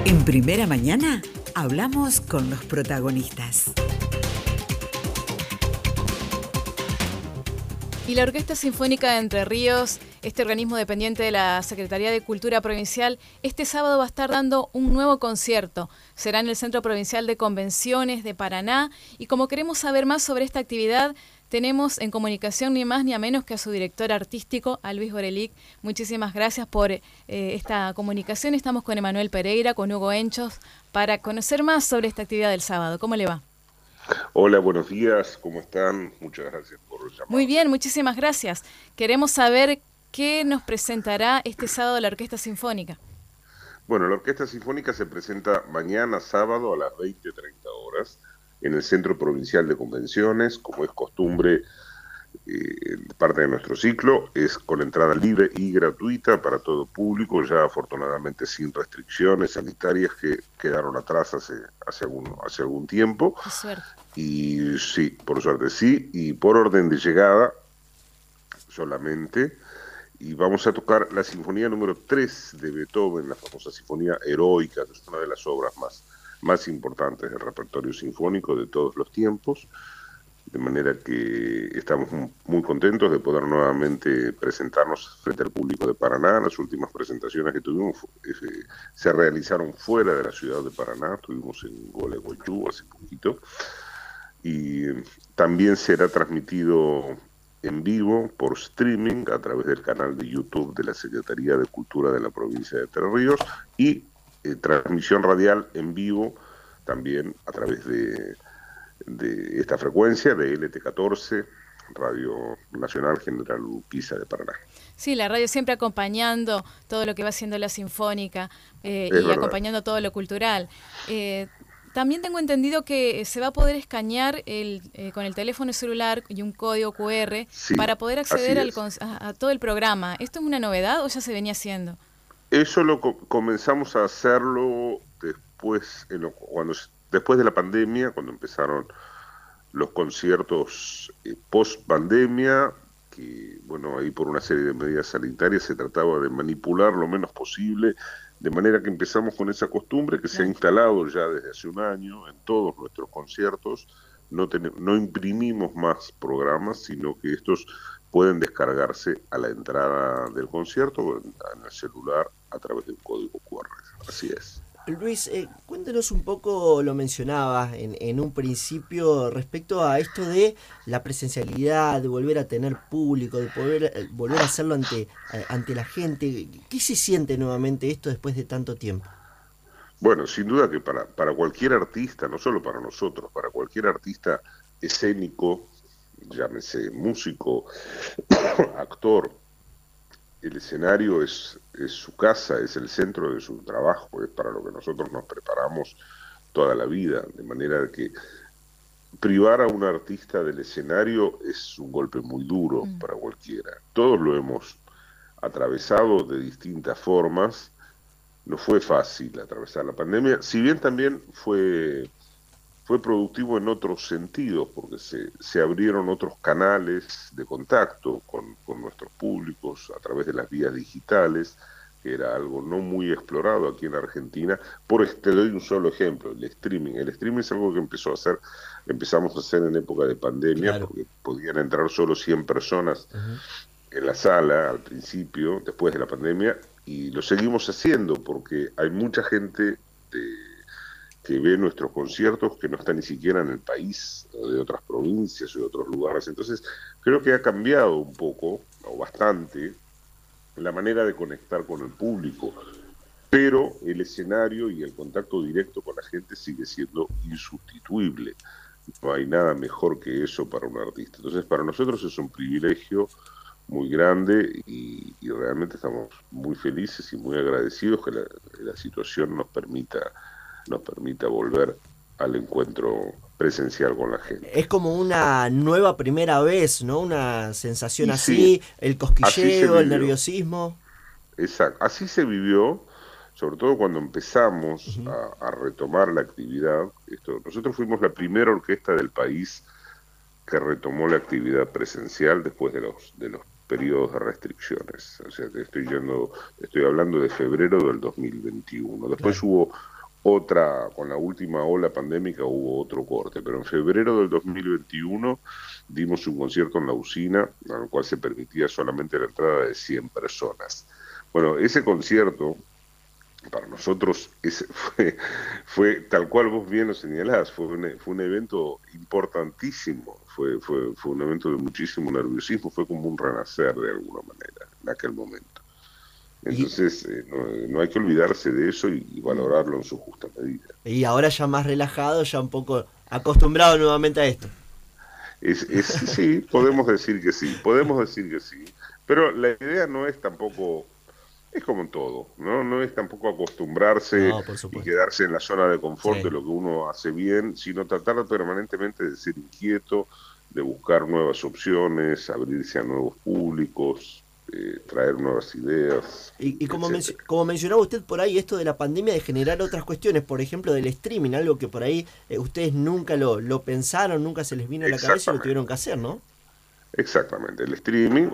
En Primera Mañana hablamos con los protagonistas. Y la Orquesta Sinfónica de Entre Ríos, este organismo dependiente de la Secretaría de Cultura Provincial, este sábado va a estar dando un nuevo concierto. Será en el Centro Provincial de Convenciones de Paraná. Y como queremos saber más sobre esta actividad, tenemos en comunicación ni más ni a menos que a su director artístico, a Luis Borelic. Muchísimas gracias por esta comunicación. Estamos con Emanuel Pereira, con Hugo Enchos, para conocer más sobre esta actividad del sábado. ¿Cómo le va? Hola, buenos días, ¿cómo están? Muchas gracias por llamar. Muy bien, muchísimas gracias. Queremos saber qué nos presentará este sábado la Orquesta Sinfónica. Bueno, la Orquesta Sinfónica se presenta mañana sábado a las 20:30 horas en el Centro Provincial de Convenciones, como es costumbre, parte de nuestro ciclo, es con entrada libre y gratuita para todo público, ya afortunadamente sin restricciones sanitarias que quedaron atrás hace algún tiempo. Qué suerte. Y sí, por suerte sí, y por orden de llegada solamente. Y vamos a tocar la Sinfonía número 3 de Beethoven, la famosa Sinfonía Heroica, que es una de las obras más importantes del repertorio sinfónico de todos los tiempos. De manera que estamos muy contentos de poder nuevamente presentarnos frente al público de Paraná. Las últimas presentaciones que tuvimos se realizaron fuera de la ciudad de Paraná, estuvimos en Gualeguaychú hace poquito, y también será transmitido en vivo por streaming a través del canal de YouTube de la Secretaría de Cultura de la provincia de Entre Ríos y transmisión radial en vivo también a través de esta frecuencia de LT14, Radio Nacional General Urquiza de Paraná. Sí, la radio siempre acompañando todo lo que va haciendo la Sinfónica y verdad. acompañando todo lo cultural. También tengo entendido que se va a poder escanear con el teléfono celular y un código QR para poder acceder a todo el programa. ¿Esto es una novedad o ya se venía haciendo? Eso comenzamos a hacerlo después de la pandemia, cuando empezaron los conciertos post pandemia, que bueno, ahí por una serie de medidas sanitarias se trataba de manipular lo menos posible, de manera que empezamos con esa costumbre que se ha instalado ya desde hace un año en todos nuestros conciertos. No imprimimos más programas, sino que estos pueden descargarse a la entrada del concierto o en el celular a través de un código QR. Así es. Luis, cuéntenos un poco, lo mencionabas en un principio, respecto a esto de la presencialidad, de volver a tener público, de poder volver a hacerlo ante la gente. ¿Qué se siente nuevamente esto después de tanto tiempo? Bueno, sin duda que para cualquier artista, no solo para nosotros, para cualquier artista escénico, llámese músico, actor, el escenario es su casa, es el centro de su trabajo, es para lo que nosotros nos preparamos toda la vida, de manera que privar a un artista del escenario es un golpe muy duro para cualquiera. Todos lo hemos atravesado de distintas formas. No fue fácil atravesar la pandemia, si bien también fue productivo en otros sentidos, porque se abrieron otros canales de contacto con nuestros públicos a través de las vías digitales, que era algo no muy explorado aquí en Argentina. Te doy un solo ejemplo, el streaming. El streaming es algo que empezamos a hacer en época de pandemia, claro, porque podían entrar solo 100 personas en la sala al principio, después de la pandemia, y lo seguimos haciendo porque hay mucha gente que ve nuestros conciertos que no está ni siquiera en el país, o de otras provincias o de otros lugares. Entonces creo que ha cambiado un poco, o bastante, la manera de conectar con el público, pero el escenario y el contacto directo con la gente sigue siendo insustituible. No hay nada mejor que eso para un artista. Entonces para nosotros es un privilegio muy grande y realmente estamos muy felices y muy agradecidos que la situación nos permita volver al encuentro presencial con la gente. Es como una nueva primera vez, ¿no? Una sensación así, el cosquilleo, el nerviosismo. Exacto, así se vivió, sobre todo cuando empezamos a retomar la actividad. Nosotros fuimos la primera orquesta del país que retomó la actividad presencial después de los periodos de restricciones. O sea, estoy hablando de febrero del 2021. Después Claro. hubo otra, con la última ola pandémica hubo otro corte, pero en febrero del 2021 dimos un concierto en la usina, al cual se permitía solamente la entrada de 100 personas. Bueno, ese concierto para nosotros fue tal cual vos bien lo señalás, fue un evento importantísimo, fue un evento de muchísimo nerviosismo, fue como un renacer de alguna manera en aquel momento. Y, Entonces no hay que olvidarse de eso y valorarlo en su justa medida. y ahora ya más relajado, ya un poco acostumbrado nuevamente a esto. Sí, podemos decir que sí, pero la idea no es tampoco, es como en todo, ¿no? No es tampoco acostumbrarse No, por y supuesto. quedarse en la zona de confort de Sí. lo que uno hace bien, sino tratar permanentemente de ser inquieto, de buscar nuevas opciones, abrirse a nuevos públicos, traer nuevas ideas, Y como, etcétera. como mencionaba usted por ahí, esto de la pandemia de generar otras cuestiones, por ejemplo del streaming, algo que por ahí ustedes nunca lo pensaron, nunca se les vino a la cabeza y lo Exactamente. tuvieron que hacer, ¿no? Exactamente, el streaming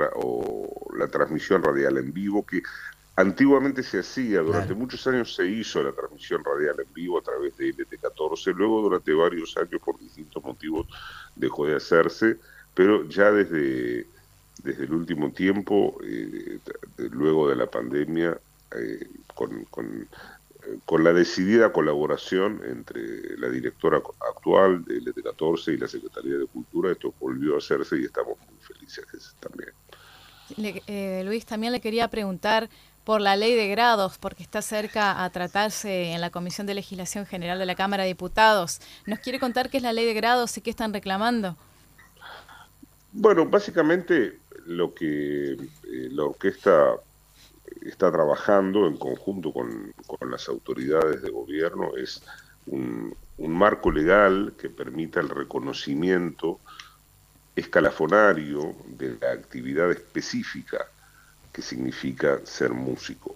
o la transmisión radial en vivo, que antiguamente se hacía, durante Claro. muchos años se hizo la transmisión radial en vivo a través de LT14, luego durante varios años por distintos motivos dejó de hacerse, pero ya desde el último tiempo, luego de la pandemia, eh, con, con con la decidida colaboración entre la directora actual de LT14 y la Secretaría de Cultura, esto volvió a hacerse y estamos muy felices también. Luis, también le quería preguntar por la ley de grados, porque está cerca a tratarse en la Comisión de Legislación General de la Cámara de Diputados. ¿Nos quiere contar qué es la ley de grados y qué están reclamando? Bueno, básicamente lo que la orquesta está trabajando en conjunto con las autoridades de gobierno es un marco legal que permita el reconocimiento escalafonario de la actividad específica que significa ser músico.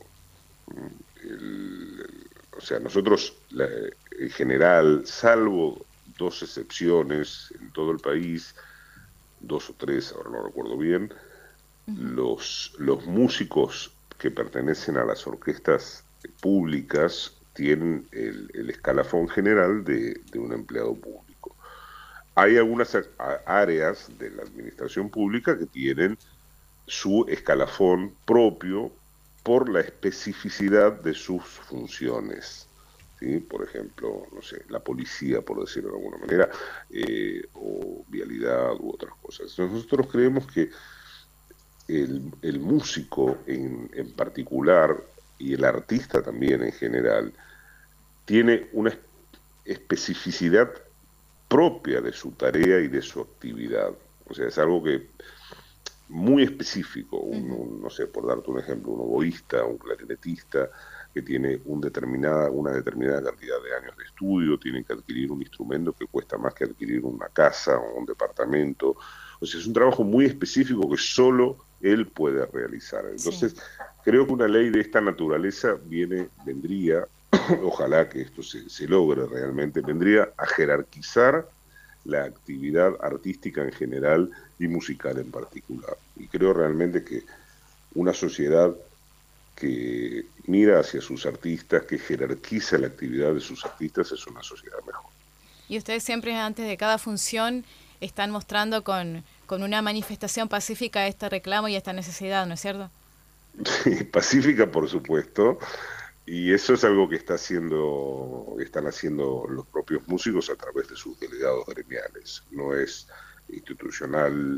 O sea, nosotros en general, salvo dos excepciones en todo el país, dos o tres, ahora no recuerdo bien, los músicos que pertenecen a las orquestas públicas tienen el escalafón general de un empleado público. Hay algunas áreas de la administración pública que tienen su escalafón propio por la especificidad de sus funciones. ¿Sí? Por ejemplo, no sé, la policía, por decirlo de alguna manera, o vialidad u otras cosas. Nosotros creemos que el músico en particular y el artista también en general tiene una especificidad propia de su tarea y de su actividad. O sea, es algo que muy específico, no sé, por darte un ejemplo, un oboísta, un clarinetista que tiene una determinada cantidad de años de estudio, tiene que adquirir un instrumento que cuesta más que adquirir una casa o un departamento. O sea, es un trabajo muy específico que solo él puede realizar. Sí. Entonces, creo que una ley de esta naturaleza vendría, ojalá que esto se logre realmente, vendría a jerarquizar la actividad artística en general y musical en particular. Y creo realmente que una sociedad que mira hacia sus artistas, que jerarquiza la actividad de sus artistas, es una sociedad mejor. Y ustedes siempre antes de cada función están mostrando con una manifestación pacífica este reclamo y esta necesidad, ¿no es cierto? Sí, pacífica, por supuesto, y eso es algo que están haciendo los propios músicos a través de sus delegados gremiales. No es institucional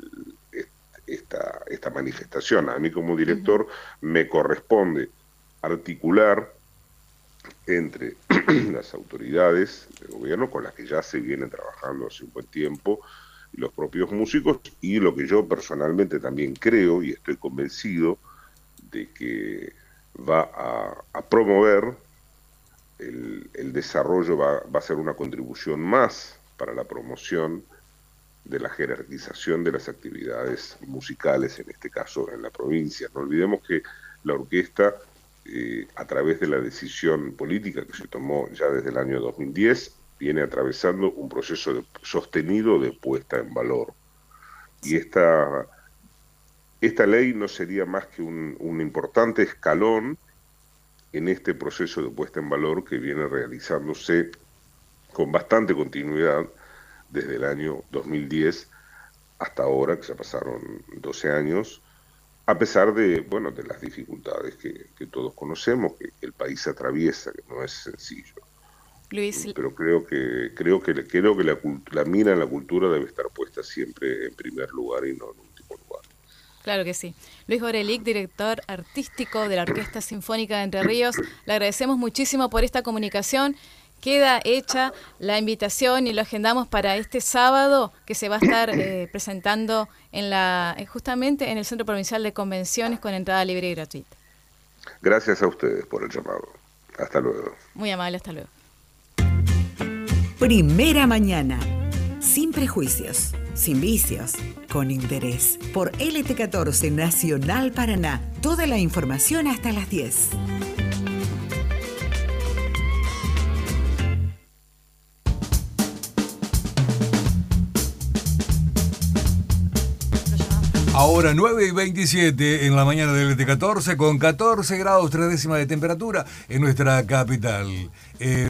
esta manifestación. A mí como director me corresponde articular entre las autoridades del gobierno con las que ya se vienen trabajando hace un buen tiempo, y los propios músicos, y lo que yo personalmente también creo y estoy convencido de que va a promover el desarrollo, va a ser una contribución más para la promoción de la jerarquización de las actividades musicales, en este caso en la provincia. No olvidemos que la orquesta, a través de la decisión política que se tomó ya desde el año 2010, viene atravesando un proceso sostenido de puesta en valor. Y esta ley no sería más que un importante escalón en este proceso de puesta en valor que viene realizándose con bastante continuidad desde el año 2010 hasta ahora, que ya pasaron 12 años, a pesar de, bueno, de las dificultades que todos conocemos, que el país atraviesa, que no es sencillo. Luis, pero creo que la mira en la cultura debe estar puesta siempre en primer lugar y no en último lugar. Claro que sí. Luis Orelic, director artístico de la Orquesta Sinfónica de Entre Ríos, le agradecemos muchísimo por esta comunicación. Queda hecha la invitación y lo agendamos para este sábado, que se va a estar presentando justamente en el Centro Provincial de Convenciones con entrada libre y gratuita. Gracias a ustedes por el llamado. Hasta luego. Muy amable, hasta luego. Primera mañana. Sin prejuicios, sin vicios, con interés. Por LT14 Nacional Paraná. Toda la información hasta las 10. Ahora 9:27 en la mañana del LT14 con 14 grados 3 décimas de temperatura en nuestra capital.